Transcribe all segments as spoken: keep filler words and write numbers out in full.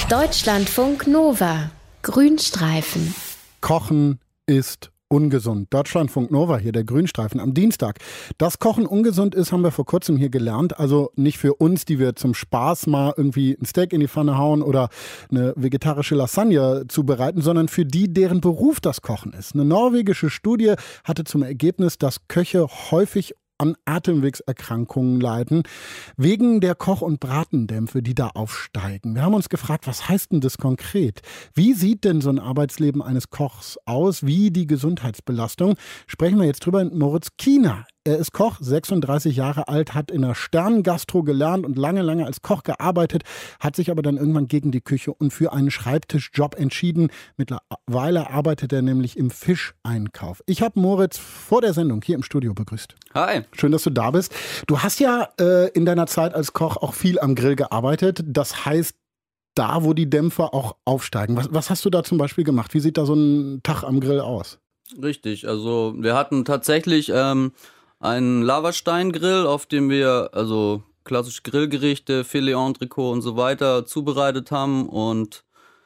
Deutschlandfunk Nova. Grünstreifen. Kochen ist ungesund. Deutschlandfunk Nova, hier der Grünstreifen am Dienstag. Dass Kochen ungesund ist, haben wir vor kurzem hier gelernt. Also nicht für uns, die wir zum Spaß mal irgendwie ein Steak in die Pfanne hauen oder eine vegetarische Lasagne zubereiten, sondern für die, deren Beruf das Kochen ist. Eine norwegische Studie hatte zum Ergebnis, dass Köche häufig an Atemwegserkrankungen leiden, wegen der Koch- und Bratendämpfe, die da aufsteigen. Wir haben uns gefragt, was heißt denn das konkret? Wie sieht denn so ein Arbeitsleben eines Kochs aus? Wie die Gesundheitsbelastung? Sprechen wir jetzt drüber mit Moritz Kiener. Er ist Koch, sechsunddreißig Jahre alt, hat in der Sterngastro gelernt und lange, lange als Koch gearbeitet, hat sich aber dann irgendwann gegen die Küche und für einen Schreibtischjob entschieden. Mittlerweile arbeitet er nämlich im Fischeinkauf. Ich habe Moritz vor der Sendung hier im Studio begrüßt. Hi. Schön, dass du da bist. Du hast ja äh, in deiner Zeit als Koch auch viel am Grill gearbeitet. Das heißt, da, wo die Dämpfer auch aufsteigen. Was, was hast du da zum Beispiel gemacht? Wie sieht da so ein Tag am Grill aus? Richtig, also wir hatten tatsächlich ähm, einen Lavasteingrill, auf dem wir also klassische Grillgerichte, Filet, Entrecot und so weiter zubereitet haben. Und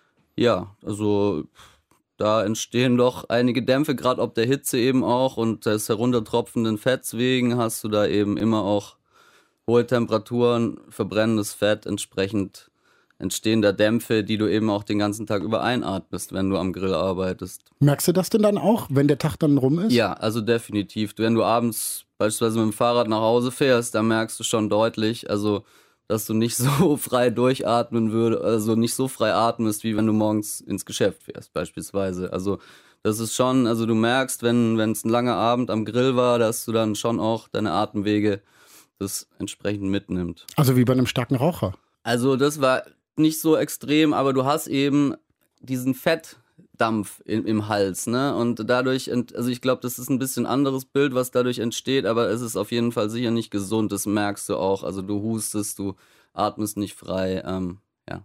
ja, also da entstehen doch einige Dämpfe, gerade ob der Hitze eben auch und des heruntertropfenden Fetts wegen hast du da eben immer auch hohe Temperaturen, verbrennendes Fett, entsprechend entstehen da Dämpfe, die du eben auch den ganzen Tag über einatmest, wenn du am Grill arbeitest. Merkst du das denn dann auch, wenn der Tag dann rum ist? Ja, also definitiv. Wenn du abends beispielsweise mit dem Fahrrad nach Hause fährst, dann merkst du schon deutlich, also dass du nicht so frei durchatmen würdest, also nicht so frei atmest, wie wenn du morgens ins Geschäft fährst beispielsweise. Also das ist schon, also du merkst, wenn wenn es ein langer Abend am Grill war, dass du dann schon auch deine Atemwege das entsprechend mitnimmt. Also wie bei einem starken Raucher? Also das war nicht so extrem, aber du hast eben diesen Fettdampf im, im Hals, ne? Und dadurch, also ich glaube, das ist ein bisschen anderes Bild, was dadurch entsteht, aber es ist auf jeden Fall sicher nicht gesund, das merkst du auch. Also du hustest, du atmest nicht frei, ähm, ja.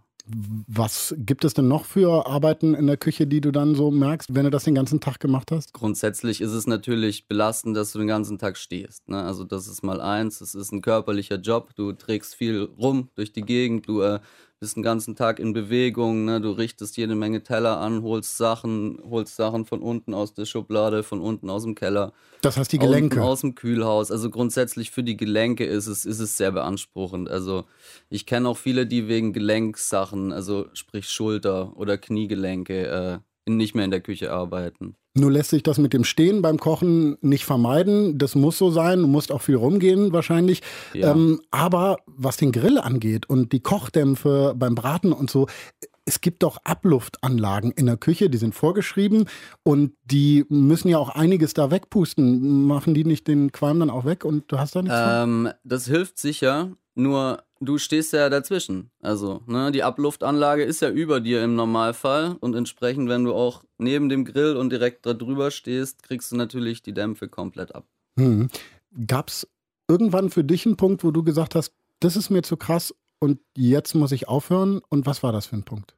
Was gibt es denn noch für Arbeiten in der Küche, die du dann so merkst, wenn du das den ganzen Tag gemacht hast? Grundsätzlich ist es natürlich belastend, dass du den ganzen Tag stehst, ne? Also das ist mal eins, es ist ein körperlicher Job, du trägst viel rum durch die Gegend, du äh, bist den ganzen Tag in Bewegung, ne? Du richtest jede Menge Teller an, holst Sachen, holst Sachen von unten aus der Schublade, von unten aus dem Keller. Das heißt die Gelenke? Aus, aus dem Kühlhaus. Also grundsätzlich für die Gelenke ist es, ist es sehr beanspruchend. Also ich kenne auch viele, die wegen Gelenksachen, also sprich Schulter- oder Kniegelenke, äh, nicht mehr in der Küche arbeiten. Nur lässt sich das mit dem Stehen beim Kochen nicht vermeiden. Das muss so sein. Du musst auch viel rumgehen wahrscheinlich. Ja. Ähm, aber was den Grill angeht und die Kochdämpfe beim Braten und so, es gibt doch Abluftanlagen in der Küche, die sind vorgeschrieben und die müssen ja auch einiges da wegpusten. Machen die nicht den Qualm dann auch weg und du hast da nichts ähm, von? Das hilft sicher, nur du stehst ja dazwischen. Also, ne, die Abluftanlage ist ja über dir im Normalfall und entsprechend, wenn du auch neben dem Grill und direkt da drüber stehst, kriegst du natürlich die Dämpfe komplett ab. Hm. Gab es irgendwann für dich einen Punkt, wo du gesagt hast, das ist mir zu krass und jetzt muss ich aufhören? Und was war das für ein Punkt?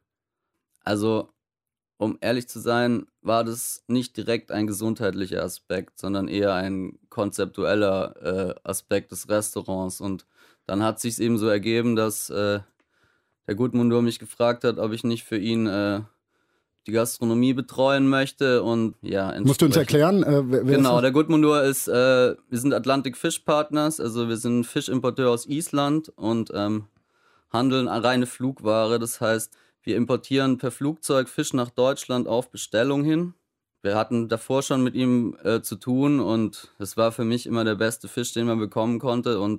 Also, um ehrlich zu sein, war das nicht direkt ein gesundheitlicher Aspekt, sondern eher ein konzeptueller äh, Aspekt des Restaurants. Und dann hat sich eben so ergeben, dass äh, der Gudmundur mich gefragt hat, ob ich nicht für ihn äh, die Gastronomie betreuen möchte. Und ja, musst du uns erklären? Äh, wer, wer genau, der Gudmundur ist, äh, wir sind Atlantic Fish Partners, also wir sind Fischimporteur aus Island und ähm, handeln reine Flugware. Das heißt, wir importieren per Flugzeug Fisch nach Deutschland auf Bestellung hin. Wir hatten davor schon mit ihm äh, zu tun und es war für mich immer der beste Fisch, den man bekommen konnte. Und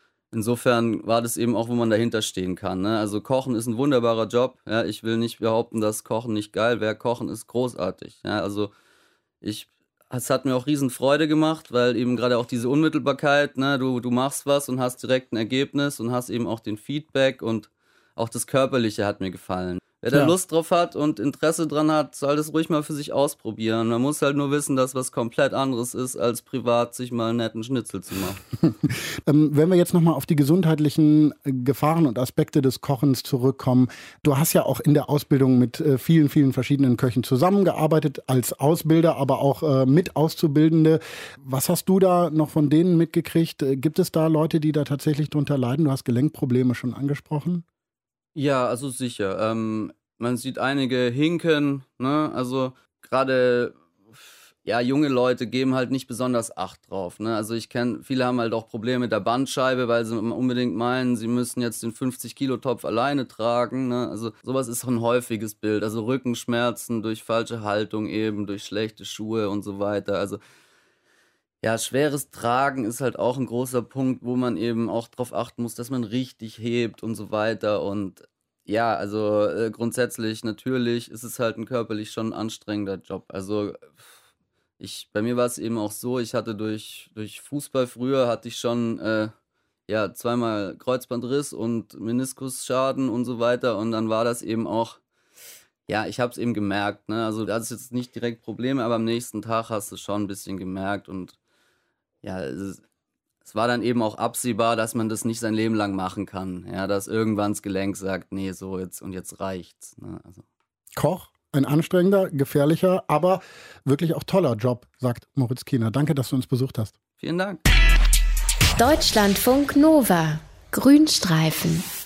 insofern war das eben auch, wo man dahinter stehen kann, ne? Also Kochen ist ein wunderbarer Job. Ja, ich will nicht behaupten, dass Kochen nicht geil wäre. Kochen ist großartig. Ja, also ich, es hat mir auch riesen Freude gemacht, weil eben gerade auch diese Unmittelbarkeit, ne? Du, du machst was und hast direkt ein Ergebnis und hast eben auch den Feedback und auch das Körperliche hat mir gefallen. Wer da ja. Lust drauf hat und Interesse dran hat, soll das ruhig mal für sich ausprobieren. Man muss halt nur wissen, dass was komplett anderes ist, als privat sich mal einen netten Schnitzel zu machen. ähm, wenn wir jetzt nochmal auf die gesundheitlichen Gefahren und Aspekte des Kochens zurückkommen. Du hast ja auch in der Ausbildung mit äh, vielen, vielen verschiedenen Köchen zusammengearbeitet, als Ausbilder, aber auch äh, mit Auszubildende. Was hast du da noch von denen mitgekriegt? Gibt es da Leute, die da tatsächlich drunter leiden? Du hast Gelenkprobleme schon angesprochen. Ja, also sicher. Ähm, man sieht einige hinken, ne? Also gerade ja, junge Leute geben halt nicht besonders Acht drauf, ne? Also ich kenne, viele haben halt auch Probleme mit der Bandscheibe, weil sie unbedingt meinen, sie müssen jetzt den fünfzig Kilo Topf alleine tragen, ne? Also sowas ist ein häufiges Bild. Also Rückenschmerzen durch falsche Haltung eben, durch schlechte Schuhe und so weiter. Also ja, schweres Tragen ist halt auch ein großer Punkt, wo man eben auch drauf achten muss, dass man richtig hebt und so weiter. Und ja, also äh, grundsätzlich natürlich ist es halt ein körperlich schon anstrengender Job. Also ich, bei mir war es eben auch so, ich hatte durch, durch Fußball früher hatte ich schon äh, ja, zweimal Kreuzbandriss und Meniskusschaden und so weiter. Und dann war das eben auch, ja, ich habe es eben gemerkt, ne? Also da ist jetzt nicht direkt Probleme, aber am nächsten Tag hast du schon ein bisschen gemerkt und ja, es, es war dann eben auch absehbar, dass man das nicht sein Leben lang machen kann. Ja, dass irgendwann das Gelenk sagt, nee, so jetzt und jetzt reicht's. Ne? Also. Koch, ein anstrengender, gefährlicher, aber wirklich auch toller Job, sagt Moritz Kiener. Danke, dass du uns besucht hast. Vielen Dank. Deutschlandfunk Nova. Grünstreifen.